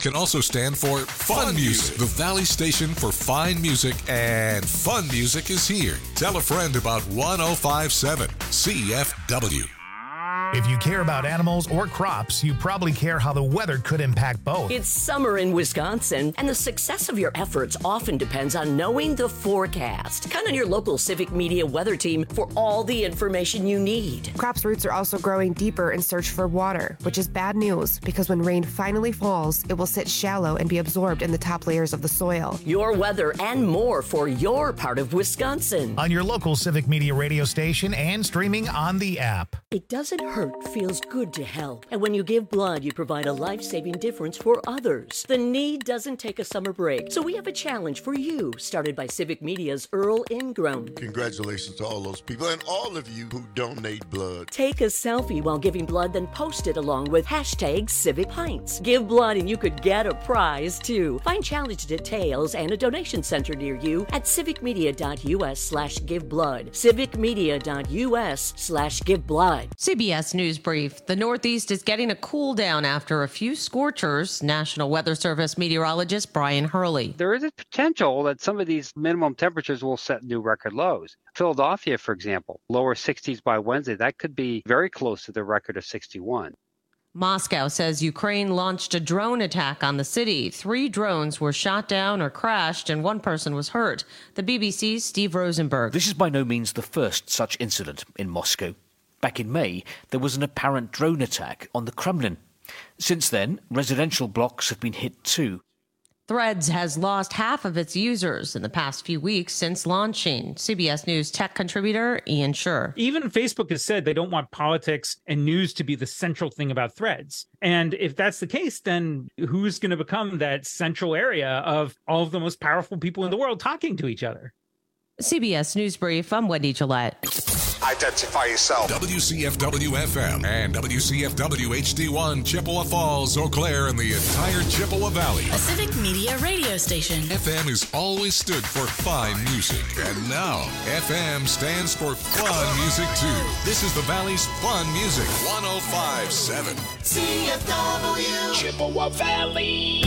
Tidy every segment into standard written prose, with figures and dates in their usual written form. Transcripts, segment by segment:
can also stand for Fun Music. The Valley station for fine music and fun music is here. Tell a friend about 105.7 CFW. If you care about animals or crops, you probably care how the weather could impact both. It's summer in Wisconsin, and the success of your efforts often depends on knowing the forecast. Count on your local Civic Media weather team for all the information you need. Crops' roots are also growing deeper in search for water, which is bad news because when rain finally falls, it will sit shallow and be absorbed in the top layers of the soil. Your weather and more for your part of Wisconsin. On your local Civic Media radio station and streaming on the app. It doesn't hurt, feels good to help. And when you give blood, you provide a life-saving difference for others. The need doesn't take a summer break. So we have a challenge for you, started by Civic Media's Earl Ingram. Congratulations to all those people and all of you who donate blood. Take a selfie while giving blood, then post it along with hashtag Civic Pints. Give blood and you could get a prize too. Find challenge details and a donation center near you at civicmedia.us/giveblood. civicmedia.us/giveblood. CBS News Brief. The Northeast is getting a cool down after a few scorchers. National Weather Service meteorologist Brian Hurley. There is a potential that some of these minimum temperatures will set new record lows. Philadelphia, for example, lower 60s by Wednesday. That could be very close to the record of 61. Moscow says Ukraine launched a drone attack on the city. 3 drones were shot down or crashed, and 1 person was hurt. The BBC's Steve Rosenberg. This is by no means the first such incident in Moscow. Back in May, there was an apparent drone attack on the Kremlin. Since then, residential blocks have been hit too. Threads has lost half of its users in the past few weeks since launching. CBS News tech contributor Ian Scher. Even Facebook has said they don't want politics and news to be the central thing about Threads. And if that's the case, then who's going to become that central area of all of the most powerful people in the world talking to each other? CBS News Brief, I'm Wendy Gillette. Identify yourself. WCFW-FM and WCFW-HD1, Chippewa Falls, Eau Claire, and the entire Chippewa Valley. A Civic Media radio station. FM has always stood for fine music, and now FM stands for fun music too. This is the Valley's fun music, 105.7 CFW Chippewa Valley.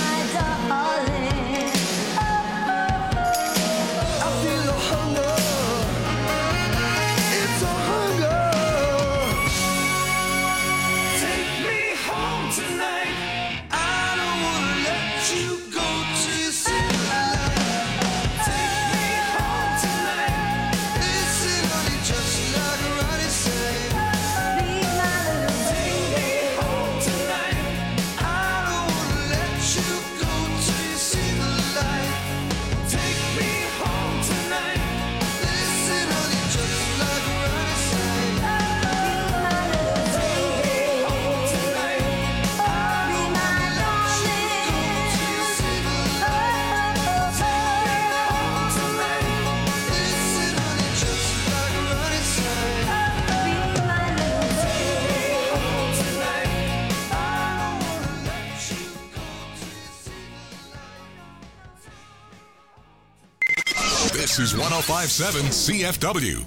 I feel the hunger. This is 105.7 CFW.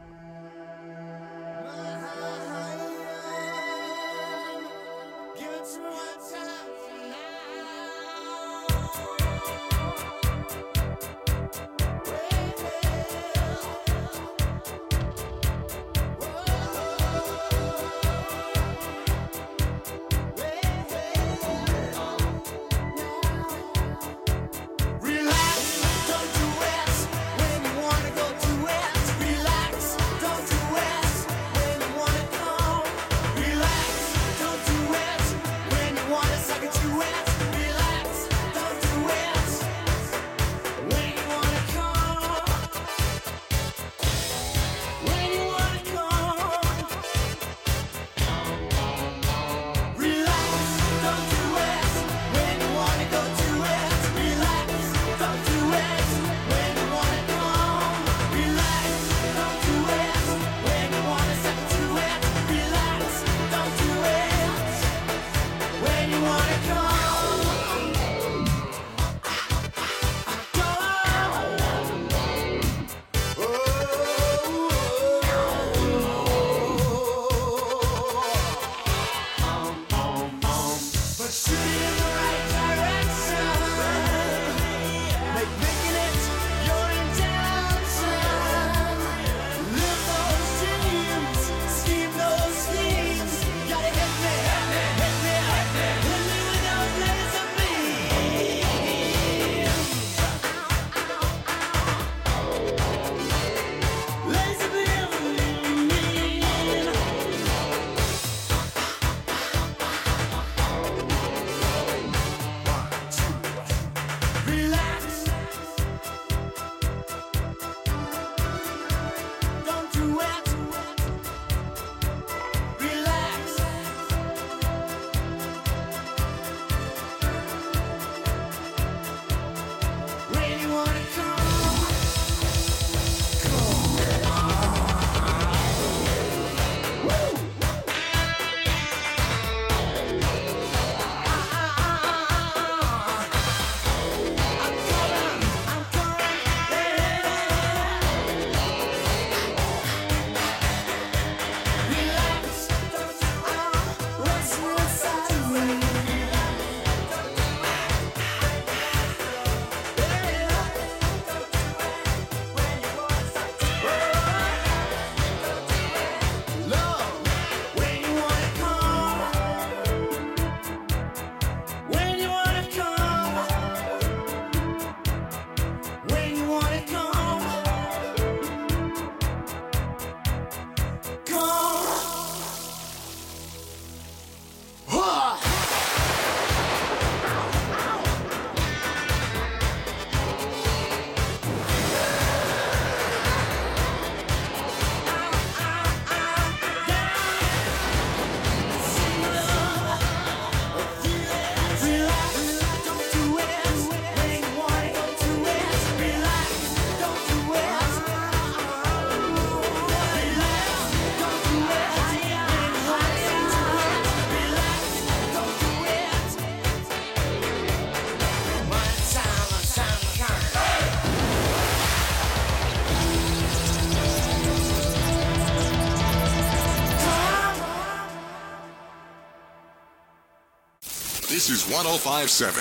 This is 105.7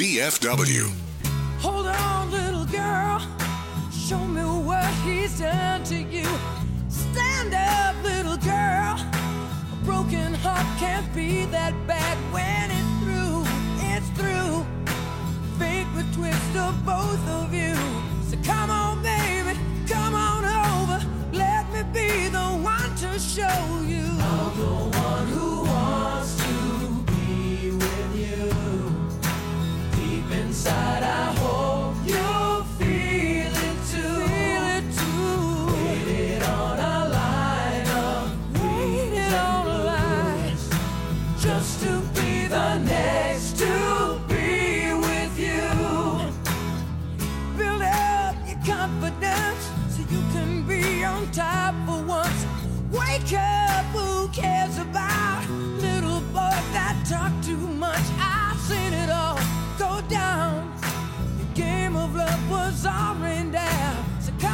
CFW. Hold on, little girl. Show me what he's done to you. Stand up, little girl. A broken heart can't be that bad when it's through. It's through. Fate would twist of both of you. So come on, baby, come on over. Let me be the one to show you. I'm the one who wants to be with you. Deep inside, I hope you'll feel it too. Feel it too. Waited on a line of waited on a line just to be the next to be with you. Build up your confidence so you can be on top for once. Wake up, who cares about little boys that talk too much? I've seen it all go down. The game of love was all rained down. So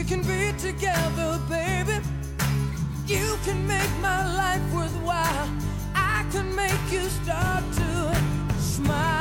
can be together, baby. You can make my life worthwhile. I can make you start to smile.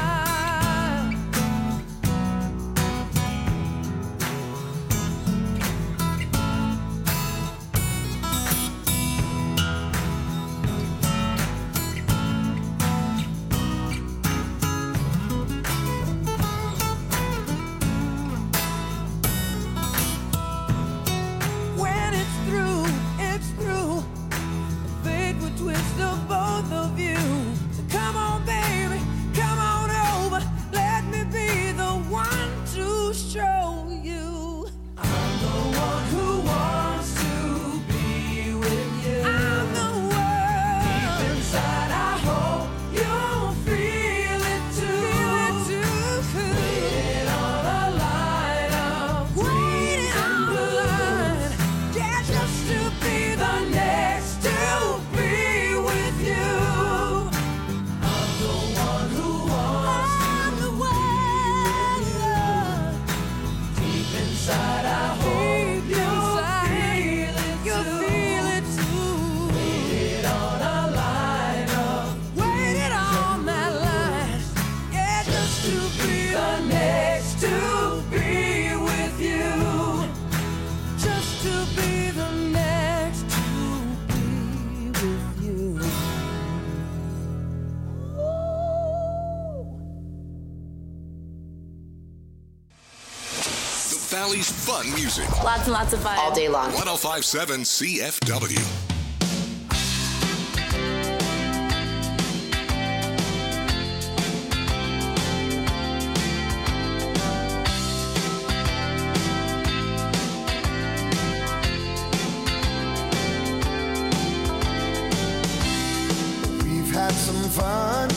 When it's through, it's through. Fate will twist the both of you. So come on, baby, come on over. Let me be the one to show you. I'm the one who wants to be with you. I'm the one. Deep inside, I hope you'll feel it too. Waiting on a line of green and blue. Yeah, just to be the next to be with you. I'm the one who wants to be with you. Deep inside, I hope you'll feel it too. Waited on a line of, waited on that line. Yeah, just to be the next to be with you. Just to be the next to be with you. The Valley's fun music. Lots and lots of fun. All day long. 1057 CFW. We've had some fun.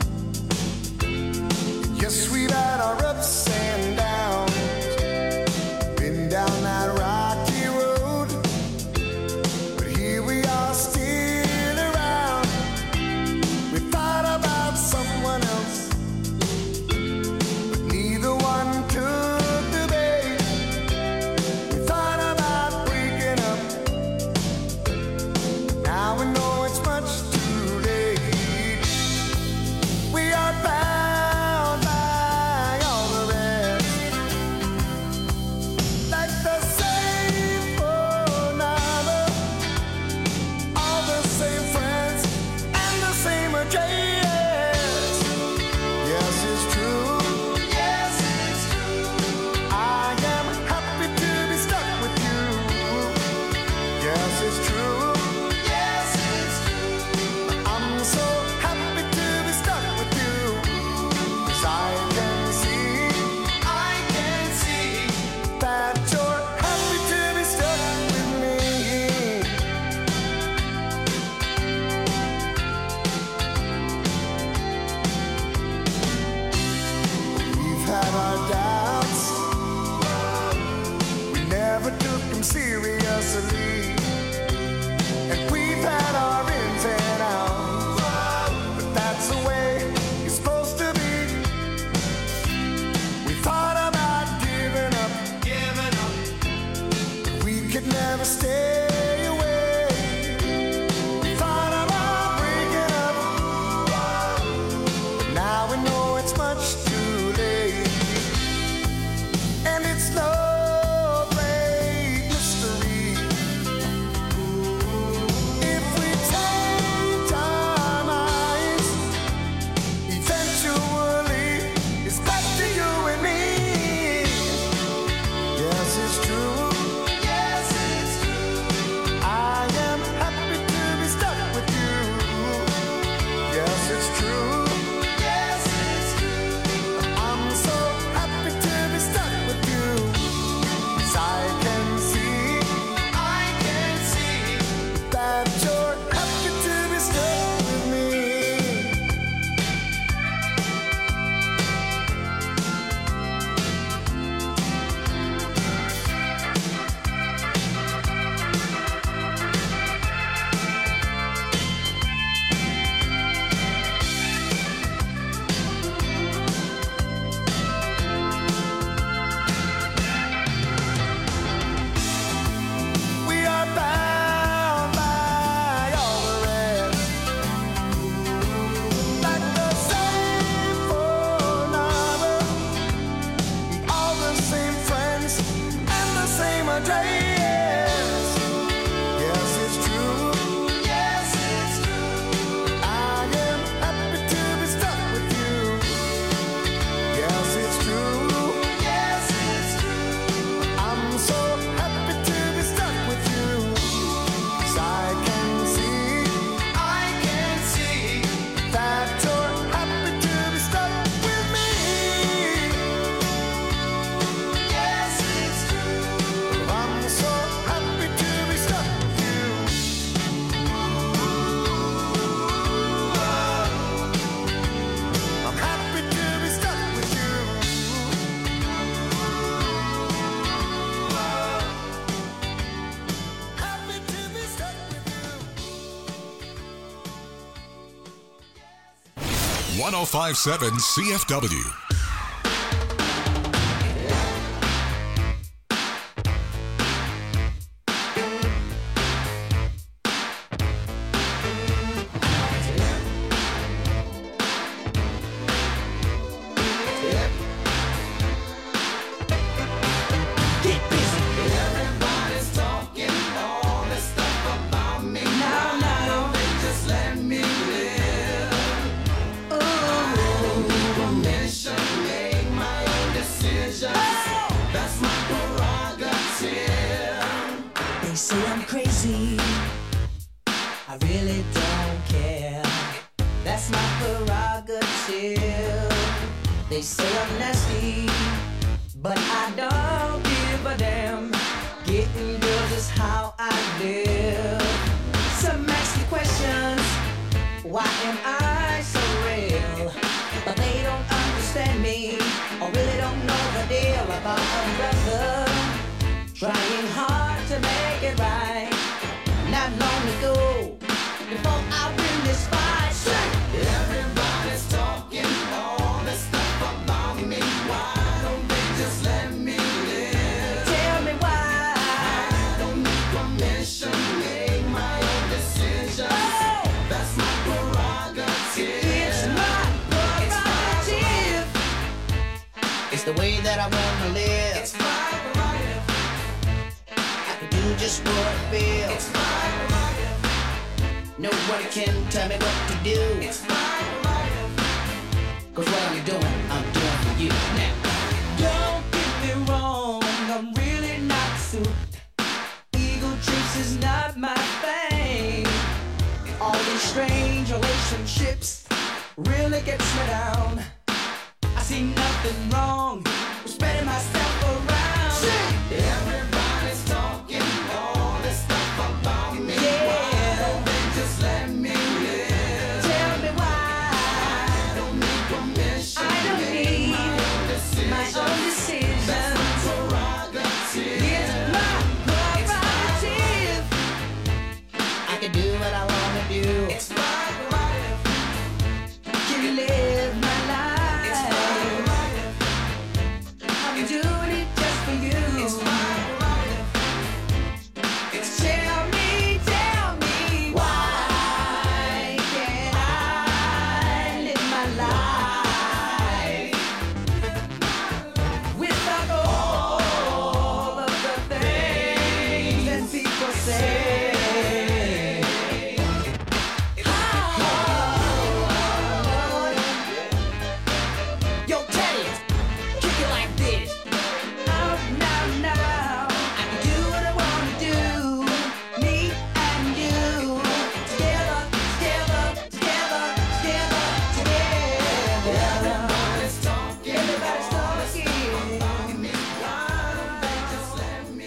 Yes, we've had our ups and downs. Been down that rocky road, but here we are still around. We thought about someone else, but neither one took the bait. We thought about breaking up, now we know it's much too late. We are bound by all the rest, like the same phone number, all the same friends, and the same address. Yes, it's true. Yes, it's true. I am happy to be stuck with you. Yes, it's true. Yes, it's true. I'm so happy to be stuck with you. 'Cause I can see that you're happy to be stuck with me. We've had our doubts, we never took them seriously. And we've had our ins and outs, but that's the way it's supposed to be. We thought about giving up, but we could never stay away. We thought about breaking up, but now we know it's much too late. And it's no great mystery. If we change our minds, eventually it's back to you and me. Yes, it's true. Yes, it's true. summer day. Yes, it's true. Yes, it's true. I am happy to be stuck with you. Yes, it's true. Yes, it's true. I'm so happy to be stuck with you. 'Cause I can see that you're happy to be stuck with me. Yes, it's true. I'm so happy to be stuck with you. I'm happy to be stuck with you. Happy to be stuck with you. 1057 CFW. Everybody's talking all this stuff about me. Now, they just let me live. Permission, make my own decisions. That's my prerogative. They say I'm crazy. I really don't care. That's my prerogative. They say I'm nasty, but I don't give a damn. Getting girls is how I live. Some ask me questions. Why am I so real? But they don't understand me, or really don't know the deal about a brother trying hard to make it right. Not long ago, before I win this fight. Everybody's talking all this stuff about me. Why don't they just let me live? Tell me why. I don't need permission, make my own decisions. That's my prerogative. It's my prerogative. It's the way that I wanna live. It's my prerogative. I can do just what I feel. It's my prerogative. Nobody can tell me what to do. It's my prerogative. 'Cause what I'm doing for you now. Don't get me wrong, I'm really not suited. Ego trips is not my thing. All these strange relationships really gets me down. I see nothing wrong with spreading myself around. Everybody's talking all this stuff about me. Why don't they just let me live? Tell me why. I don't need permission. I don't need my own decisions. my own decisions. That's my prerogative. It's my prerogative. I can do what I wanna do. It's my prerogative. Can live my life. It's my prerogative. I'm doing it just for you. It's my prerogative. It's Tell me why can't I live my life without all of the things that people say? Yo, Teddy, kick it like this. Now, I can do what I wanna do. Me and you, together. Everybody's talking. Everybody's talking. About me. Why don't they just let me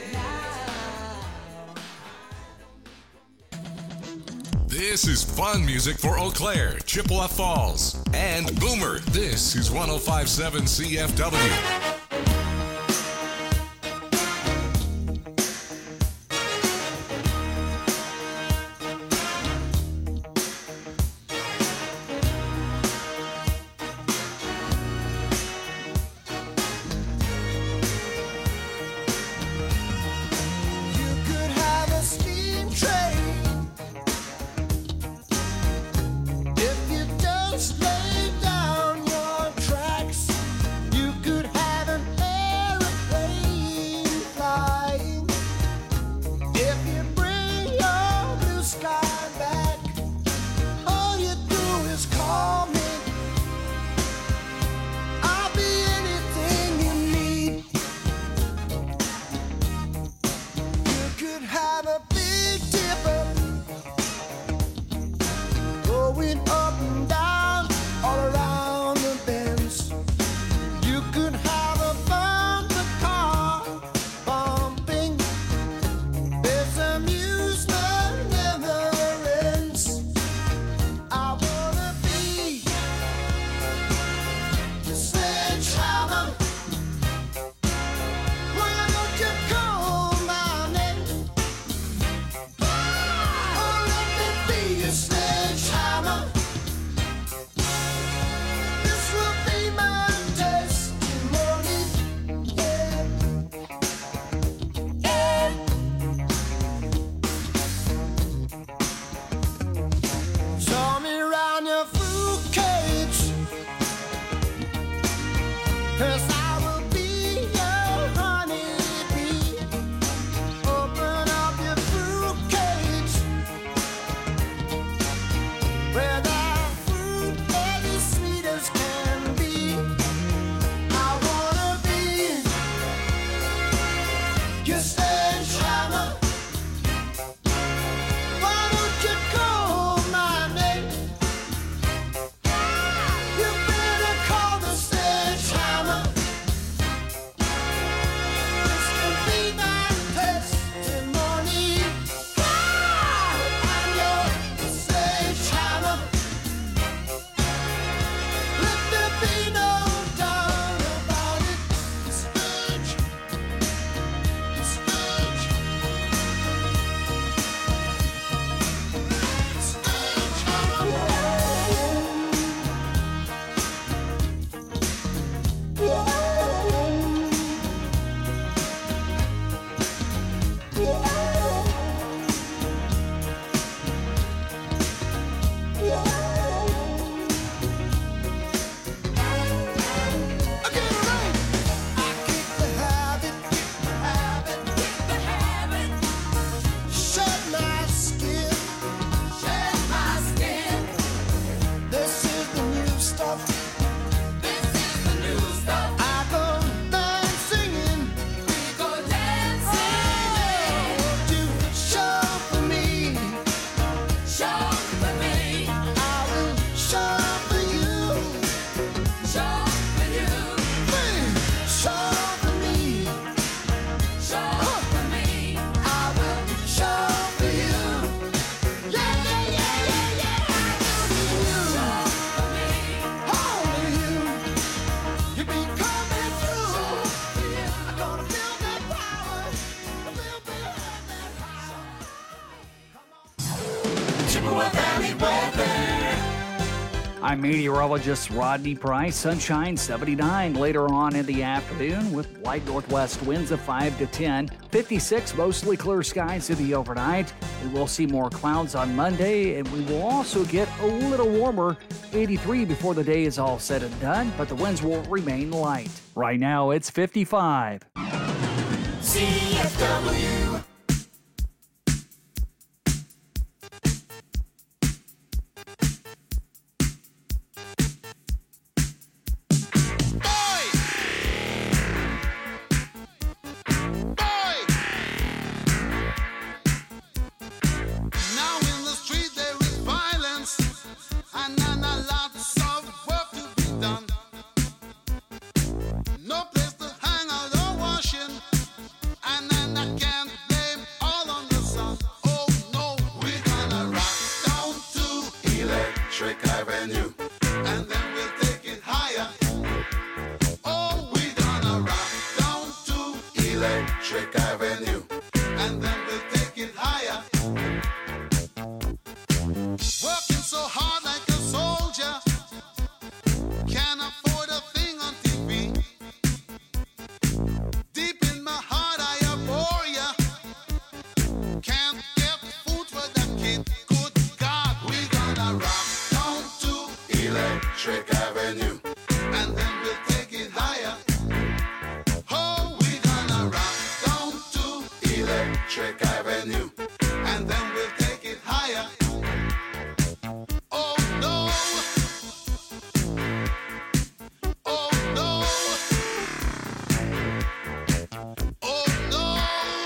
live? This is fun music for Eau Claire, Chippewa Falls, and Boomer. This is 1057 CFW. You could have a steam train if you just lay down your tracks. You could have You sledgehammer. Why don't you call my name? You better call the sledgehammer. This can be my testimony. I'm your sledgehammer. Let there be no doubt about it. Sledge. Shed my skin. This is the new stuff. I go dancing. To show for me. I will show for you. Show for me. I will show for you. Yeah. Only you. You be coming through. I'm gonna feel that power. A little bit of that power. Chippewa Valley weather. I'm meteorologist Rodney Price. Sunshine 79 later on in the afternoon with light northwest winds of 5 to 10. 56, mostly clear skies in the overnight. We will see more clouds on Monday, and we will also get a little warmer, 83 before the day is all said and done, but the winds will remain light. Right now, it's 55. CFW. Now in the street there is violence, and lots of work to be done. No place to hang out or washing, and I can't blame all on the sun. Oh no, we're gonna rock down to Electric Avenue, and then we'll take it higher. Oh, we're gonna rock down to Electric Avenue, and then we'll take it higher. Working so hard like a soldier, can't afford a thing on TV. Deep in my heart I abhor ya. Can't get food for the kid. Good God, we gonna rock down to Electric Avenue, and then we'll take it higher. Oh, we gonna rock down to Electric Avenue, and then we'll take it higher. Oh no. Oh no. Oh no.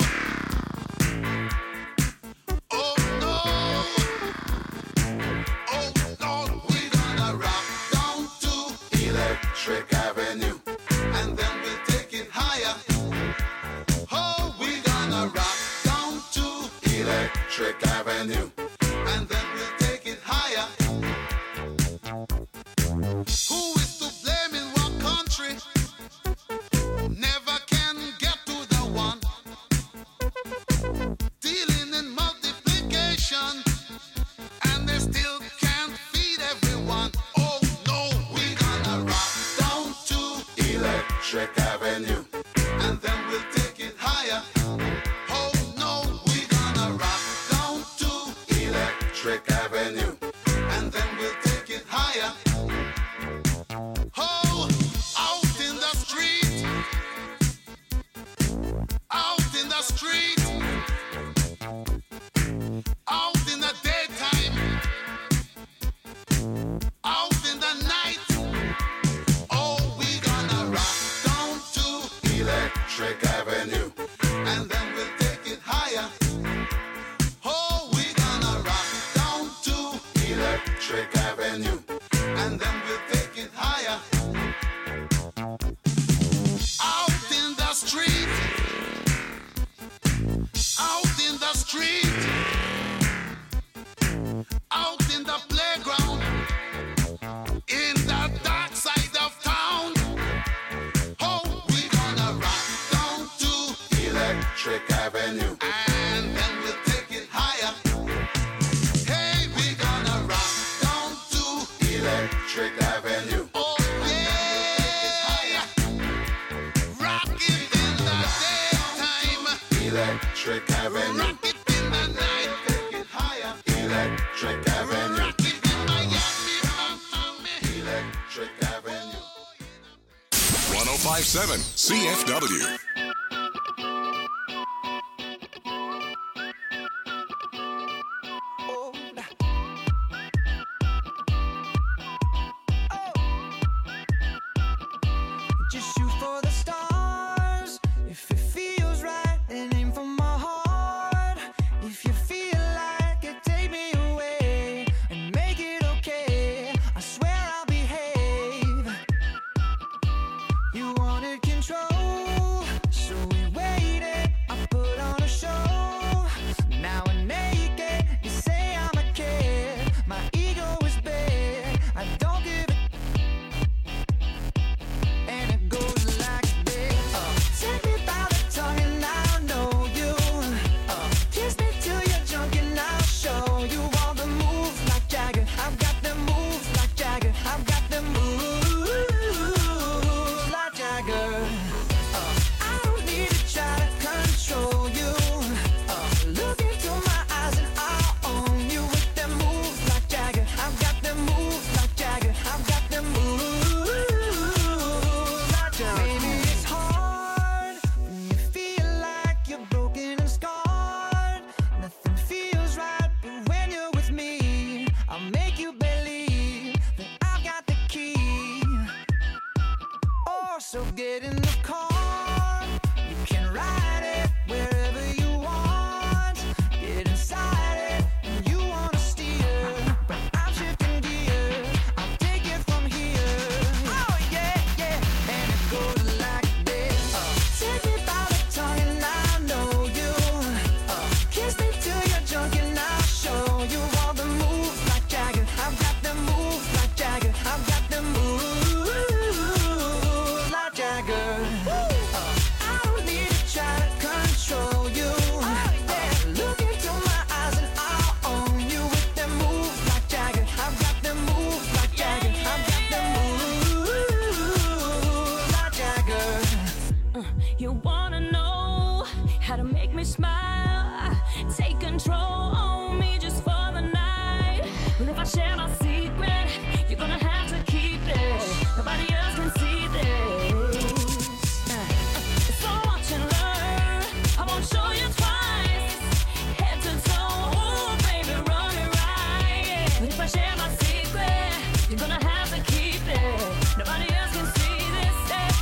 Oh no. Oh Lord, we're gonna rock down to Electric Avenue, and then we'll take it higher. Oh, we're gonna rock down to Electric Avenue, and then we'll take it higher. Who is to blame in what country? Never can get to the one. Dealing in multiplication, and they still can't feed everyone. Oh no, we're gonna rock down to Electric Avenue, and then we'll take it higher. Oh no, we're gonna rock down to Electric Avenue, and then we'll take it higher. Oh, out in the street, out in the street, out in the daytime, out in the night. Oh, we gonna rock down to Electric Avenue, and then Avenue. And then we'll take it higher. Hey, we're gonna rock down to Electric Avenue. Oh yeah, rockin' in the daytime. Electric Avenue. Rock it in the night. Take it higher. Electric Avenue. Rock it in Miami, Electric Avenue. 1057 CFW. Just shoot for the stars. If it feels right, then aim for my heart. If you feel like it, take me away and make it okay. I swear I'll behave. You wanted control, so we waited. I put on a show. Now we're naked. You say I'm a kid. My ego is big. I don't give a. And it goes like this. Take me by the tongue and I'll know you. Kiss me till you're drunk and I'll show you all the moves like Jagger. I've got the moves like Jagger. I've got the moves like Jagger. I don't need to try to control you. Look into my eyes and I'll own you with the moves like Jagger. I've got the moves like Jagger. I've got the moves like Jagger. Maybe it's hard when you feel like you're broken and scarred. Nothing feels right, but when you're with me, I'll make you believe that I've got the key. Oh, so get in the car. You can ride it wherever you want. Get inside it and you wanna steer. But I'm shifting gears. I'll take it from here. Oh yeah, yeah. And it goes like this. Take me by the tongue and I know you. Kiss me till you're drunk and I'll show you all the moves like Jagger. I've got the moves like Jagger. I've got the moves like Jagger. I don't need to try to control you. Look into my eyes and I'll own you with the moves like Jagger. I've got the moves like Jagger. I've got the moves like Jagger. You wanna know how to make me smile? Take control on me just for the night. But if I share my secret, you're gonna have to keep it. Nobody else can see this. So watch and learn. I won't show you twice. Head to toe, ooh, baby, run it right. But if I share my secret, you're gonna have to keep it. Nobody else can see this.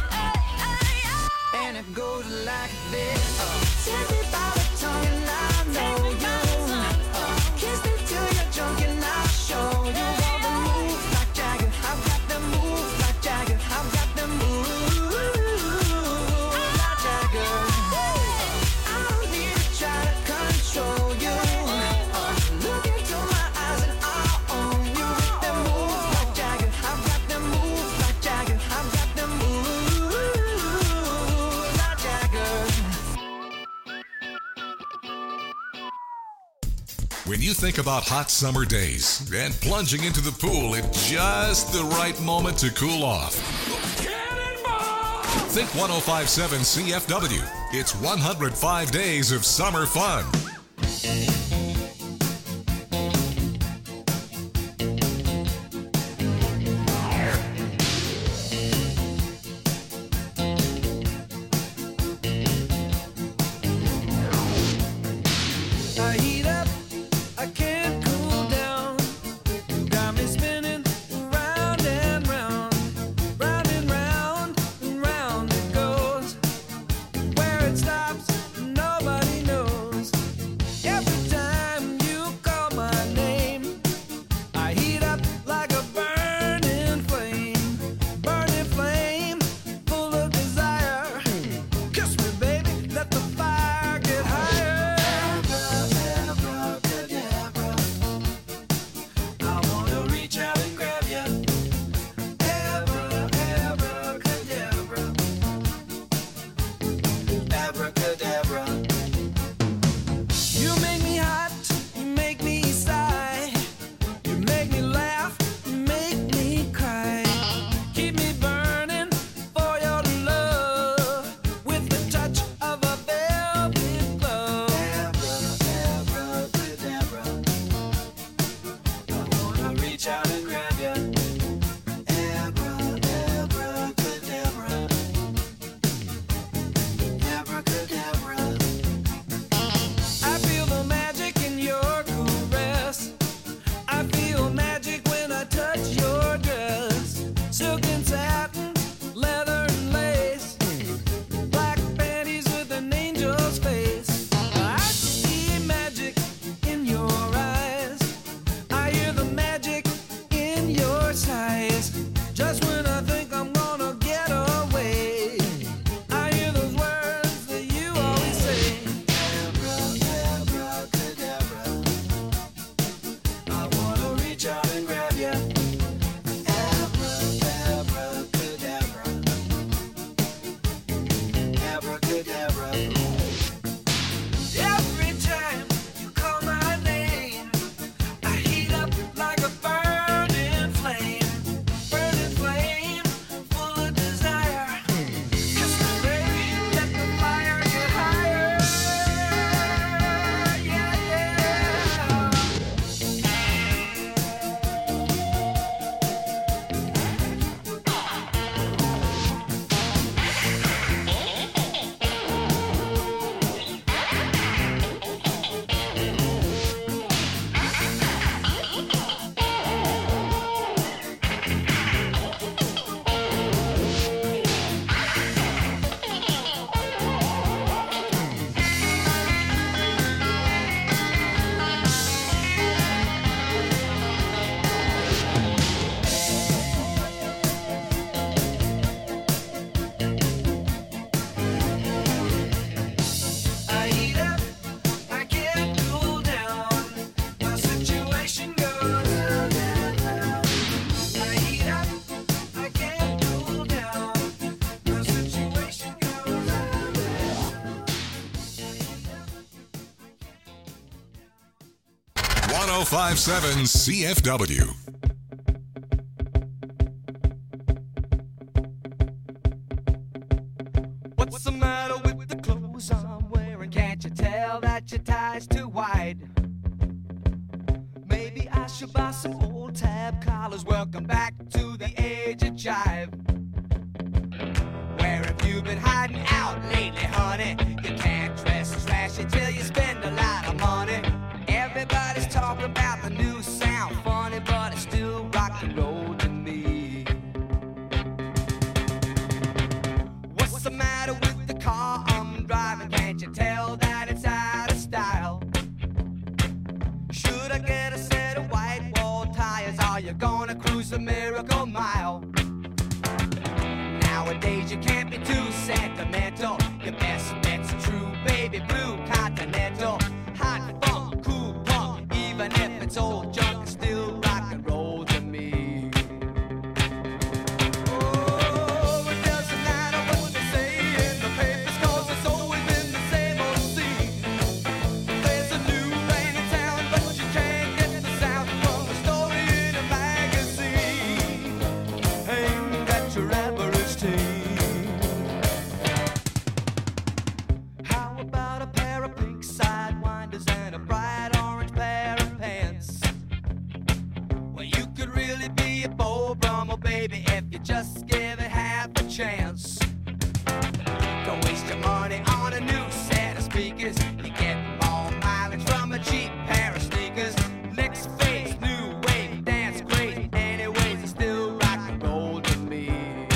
And it goes like this. Take me by the tongue and I know you. Kiss me till you're drunk and I'll show you all the moves like Jagger. I've got the moves like Jagger. I've got the moves like Jagger. I don't need to try to control you. Look into my eyes and I'll own you with the moves like Jagger. I've got the moves like Jagger. I've got the moves like Jagger. When you think about hot summer days and plunging into the pool at just the right moment to cool off, think 1057 CFW. It's 105 days of summer fun. I heat up, I can't cool down. Got me spinning round and round, round and round, and round it goes. Where it stops, nobody knows. Every time 1057 CFW. What's the matter with the clothes I'm wearing? Can't you tell that your tie's too wide? Maybe I should buy some old tab collars. Welcome back to the age of jive. Where have you been hiding out lately, honey? You can't dress trashy till you spend a lot of money. Everybody's talking about the new sound, funny, but it's still rock and roll to me. What's the matter with the car I'm driving? Can't you tell that it's out of style? Should I get a set of white wall tires? Are you gonna cruise the Miracle Mile? Nowadays you can't be too sentimental. Your best bet's a true baby blue Continental. Hot funk, cool punk, even if it's old junk, it's still rock and roll to me. Oh, it doesn't matter what they say in the papers, 'cause it's always been the same old scene. There's a new rain in town, but you can't get the sound from a story in a magazine. Ain't that your average teen? How about a pair of pink sidewinders and a bright orange pair of pants? Well, you could really be a Beau Brummel, baby, if you just give it half a chance. Don't waste your money on a new set of speakers. You get more mileage from a cheap pair of sneakers. Next phase, new wave, dance great. Anyways, it's still rock and roll to me.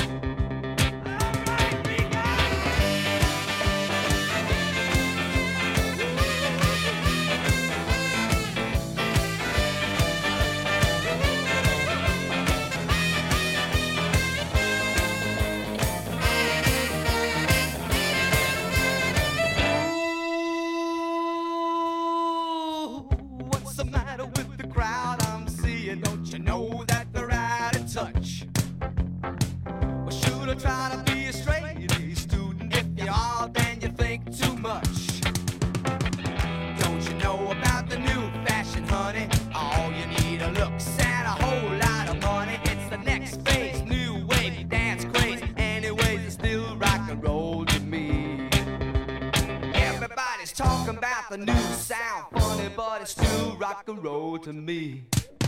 What's the matter with the crowd I'm seeing? Don't you know that they're out of touch? Well, should I try to be a straight A student? If you are, then you think too much. Don't you know about the new fashion, honey? All you need are looks and a whole lot of money. It's the next phase, new wave, dance craze. Anyways, it's still rock and roll to me. Everybody's talking about the new sound, funny, but it's still rock and roll to me.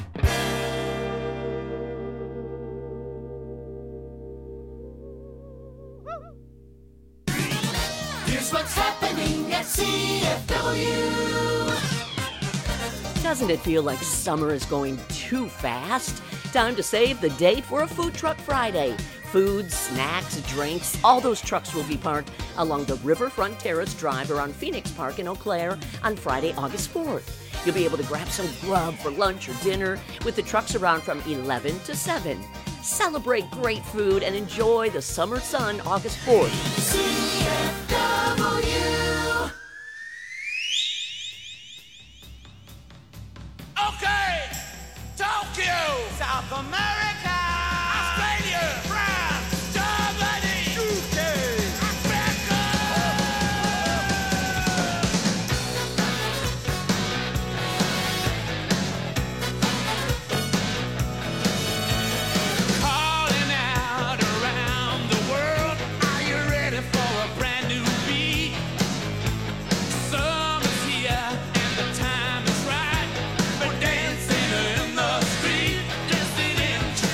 Here's what's happening at CFW. Doesn't it feel like summer is going too fast? Time to save the date for a Food Truck Friday. Food, snacks, drinks, all those trucks will be parked along the Riverfront Terrace Drive around Phoenix Park in Eau Claire on Friday, August 4th. You'll be able to grab some grub for lunch or dinner with the trucks around from 11 to 7. Celebrate great food and enjoy the summer sun August 4th. CFW. Okay, Tokyo, South America, Australia, France, Germany, UK, America. Calling out around the world, are you ready for a brand new beat? Summer's here and the time is right. We're dancing in the street, dancing in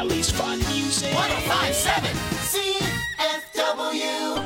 Valley's fun music. 105.7 CFW.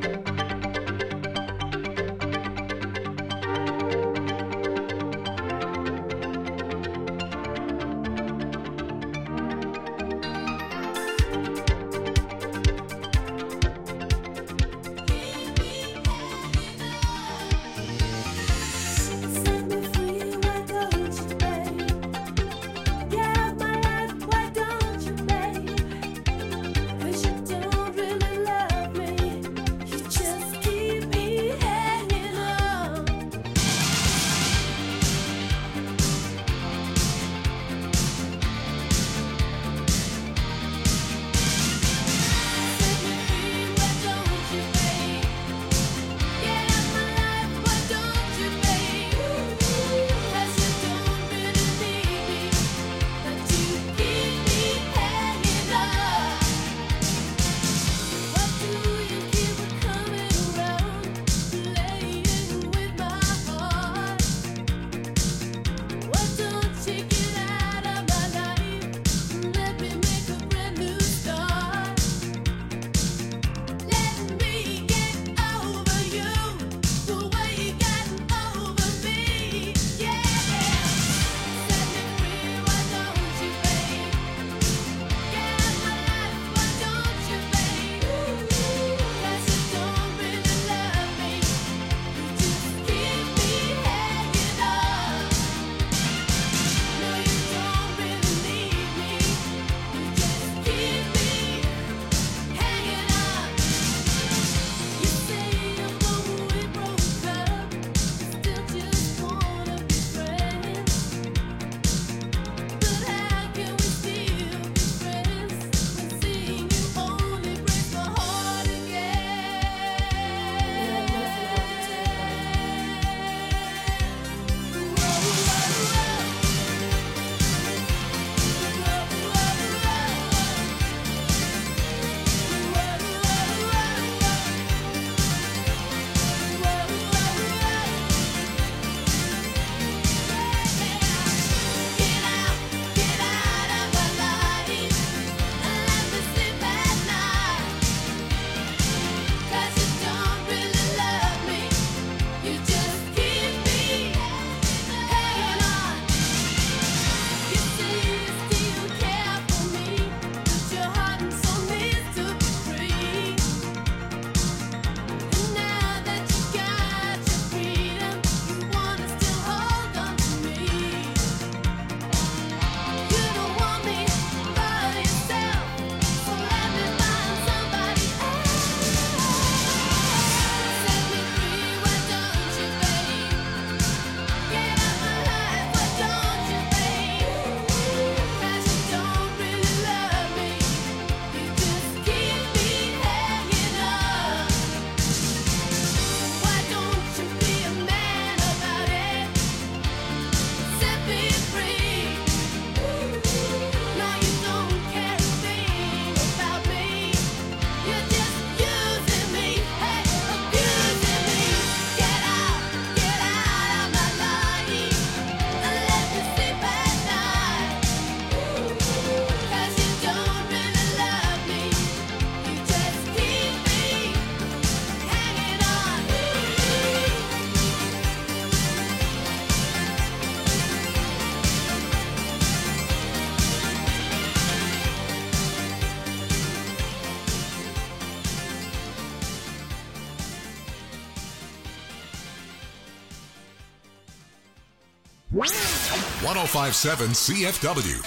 .1057 CFW.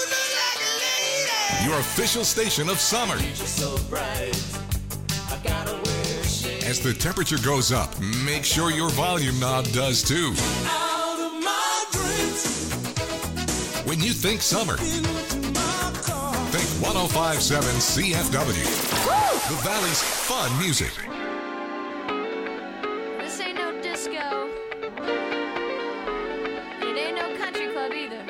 Your official station of summer. As the temperature goes up, make sure your volume knob does too. When you think summer, think 1057 CFW. The Valley's fun music. This ain't no disco. It ain't no country club either.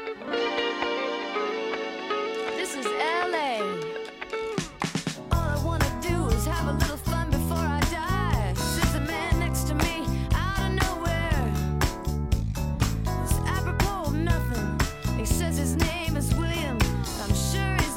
This is LA. All I wanna do is have a little fun before I die. There's a man next to me out of nowhere. It's apropos of nothing. He says his name is William. I'm sure he's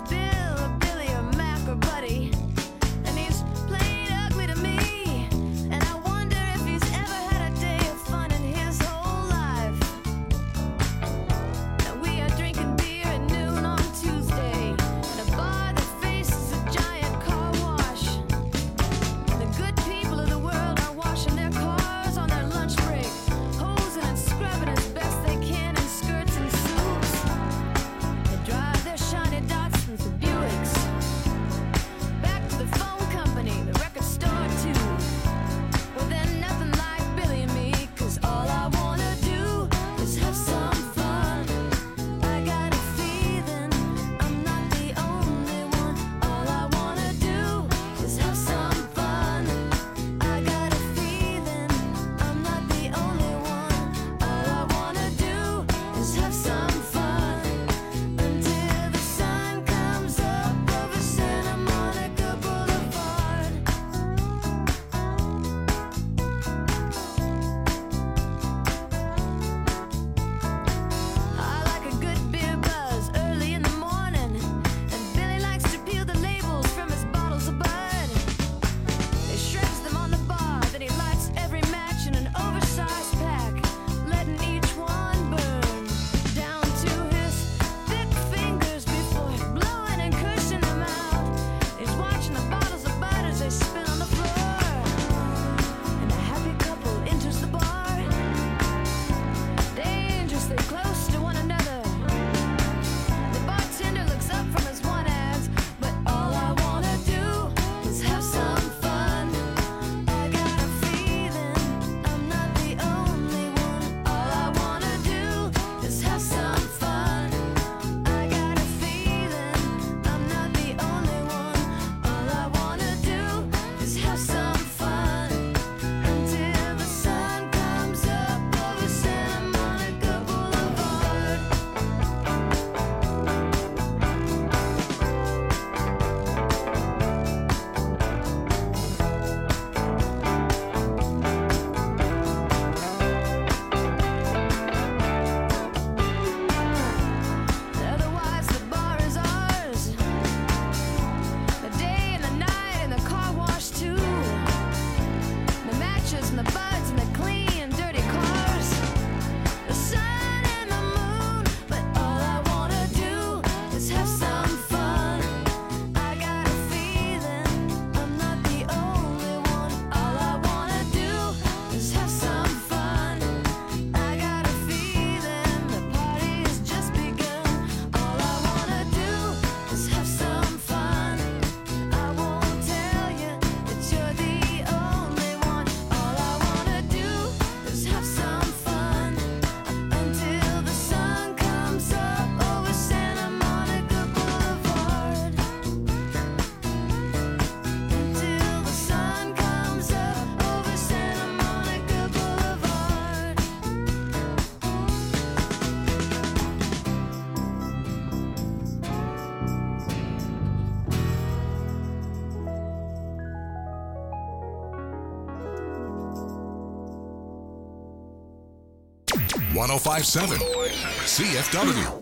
1057 CFW.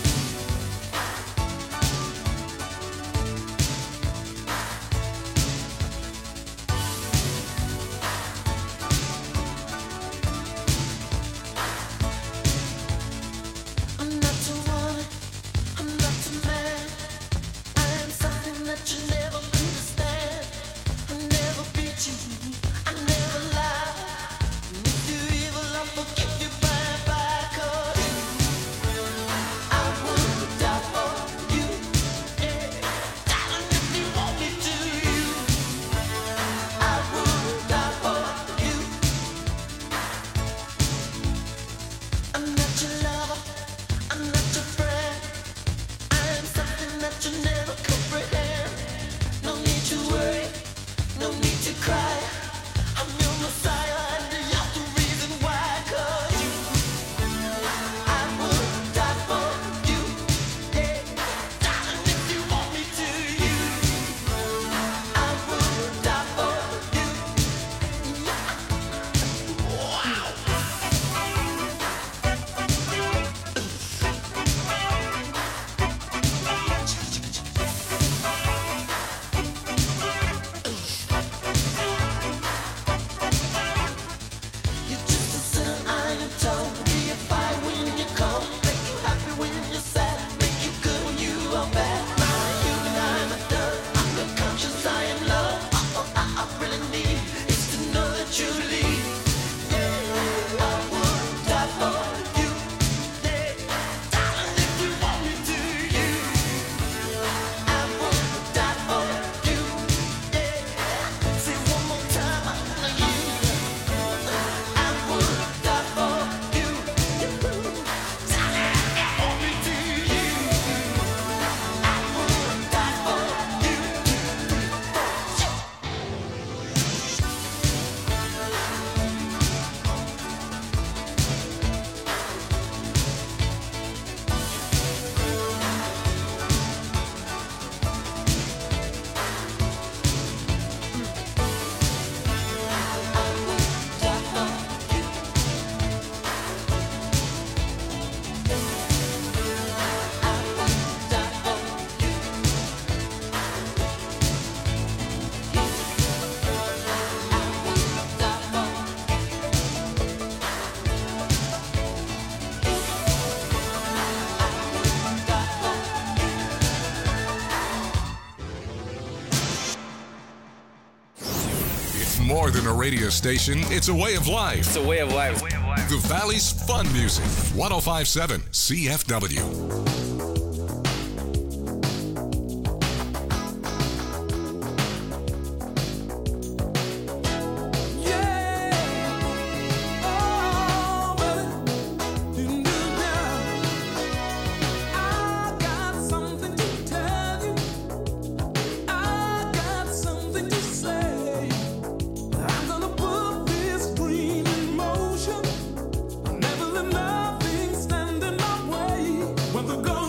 More than a radio station, it's a way of life. It's a way of life. The Valley's fun music. 1057 CFW. Never let nothing stand in my way when the goal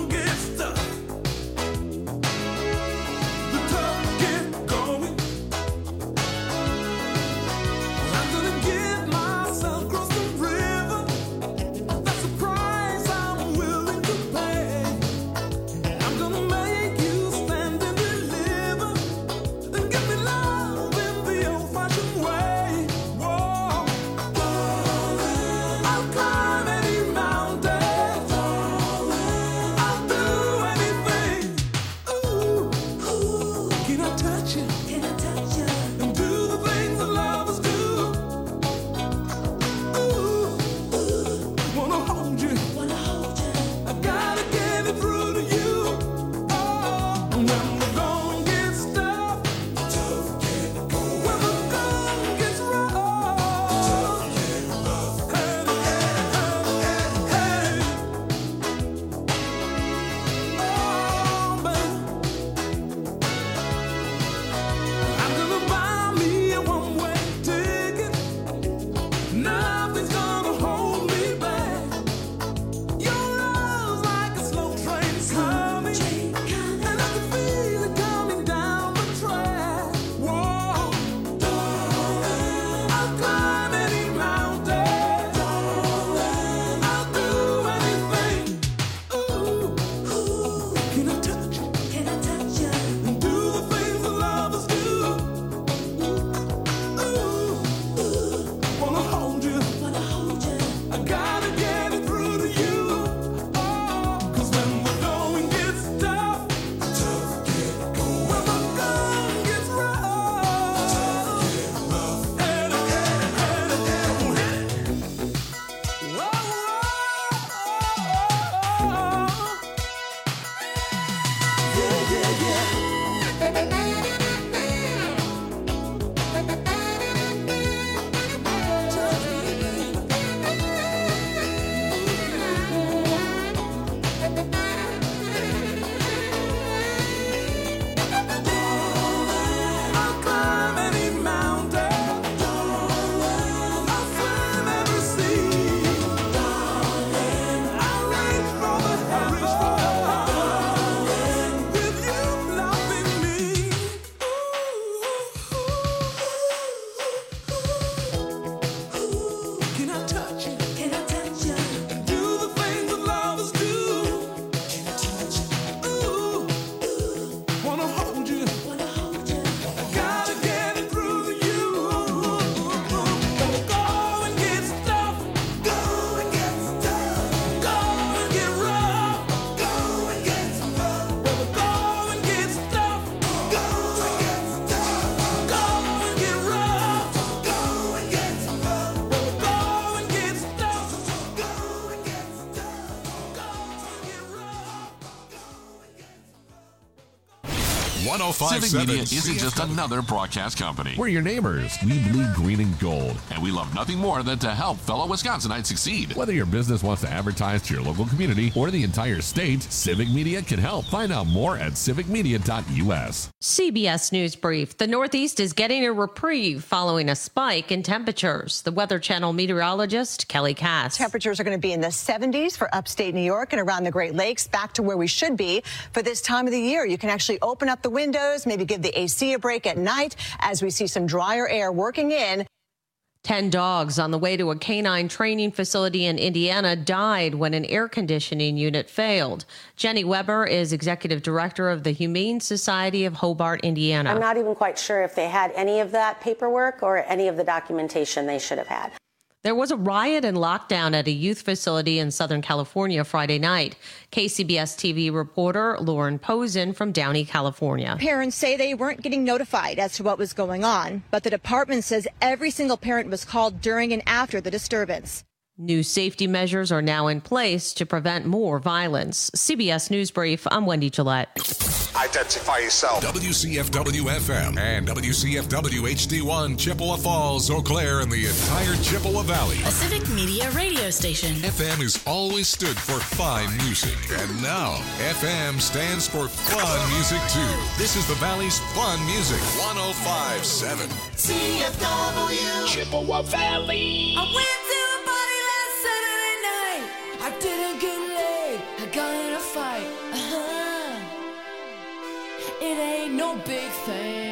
1057 Civic Media isn't CFW. just another broadcast company. We're your neighbors. We bleed green and gold. And we love nothing more than to help fellow Wisconsinites succeed. Whether your business wants to advertise to your local community or the entire state, Civic Media can help. Find out more at civicmedia.us. CBS News Brief. The Northeast is getting a reprieve following a spike in temperatures. The Weather Channel meteorologist Kelly Cass. Temperatures are going to be in the 70s for upstate New York and around the Great Lakes, back to where we should be for this time of the year. You can actually open up the windows, maybe give the AC a break at night as we see some drier air working in. 10 dogs on the way to a canine training facility in Indiana died when an air conditioning unit failed. Jenny Weber is executive director of the Humane Society of Hobart, Indiana. I'm not even quite sure if they had any of that paperwork or any of the documentation they should have had. There was a riot and lockdown at a youth facility in Southern California Friday night. KCBS TV reporter Lauren Posen from Downey, California. Parents say they weren't getting notified as to what was going on, but the department says every single parent was called during and after the disturbance. New safety measures are now in place to prevent more violence. CBS News Brief, I'm Wendy Gillette. Identify yourself. WCFW-FM and WCFW-HD1, Chippewa Falls, Eau Claire, and the entire Chippewa Valley. A Civic Media radio station. FM has always stood for fine music, and now FM stands for fun music, too. This is the Valley's fun music, 105.7. CFW. Chippewa Valley. I went to a party last Saturday night. I didn't get laid. I got in a fight. It ain't no big thing.